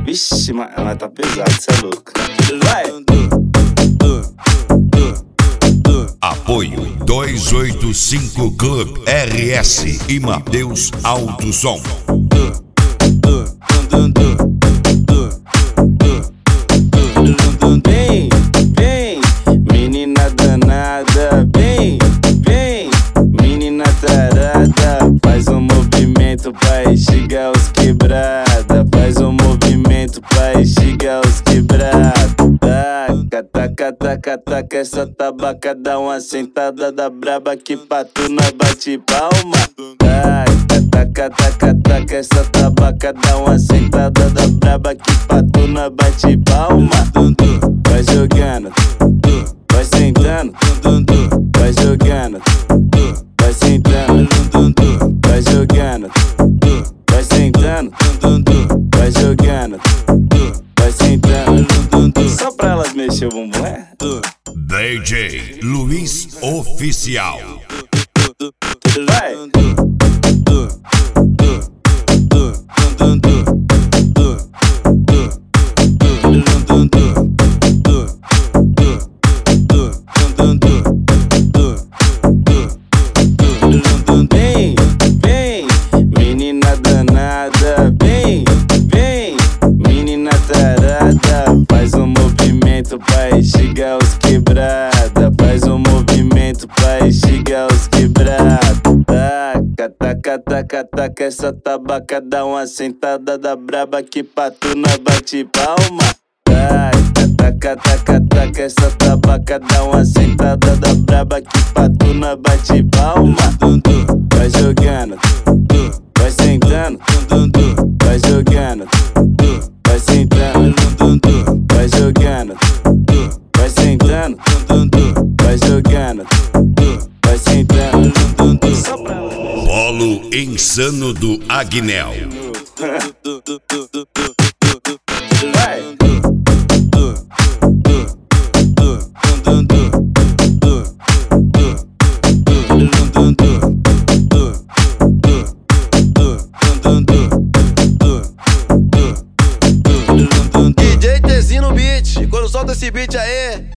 Vixe, mas tá pesado, cê é louco. Vai! Apoio 285 Club RS e Mateus Alto Som. Vem, vem, menina danada. Vem, vem, menina tarada. Faz um movimento pra instigar os quebrada. Faz um movimento pra instigar os quebrada. Taca, taca, taca, taca essa tabaca. Dá uma sentada da braba que pra tu não bate palma. Taca, taca, taca, taca essa tabaca. Dá uma sentada da braba que pra tu não bate palma. Vai jogando, vai sentando, vai jogando, vai sentando, vai jogando, vai sentando, vai jogando, vai sentando. Só pra elas mexer o bumbum, é? DJ Luiz Oficial. Vai! Vem, vem, menina danada. Vem, vem, menina tarada. Faz um movimento pra instigar os quebrada. Faz um movimento pra instigar os quebrada. Taca, taca, taca, taca essa tabaca. Dá uma sentada da braba que pra tu não bate palma. Taca, taca, taca, taca essa tabaca. Dá uma sentada da braba que pra tu não bate palma. Vai jogando, vai sentando, vai jogando, vai sentando, vai jogando, vai sentando, vai jogando, vai sentando. Polo Insano do Agnel. Vai! DJ Tezinho no beat, quando solta esse beat aí,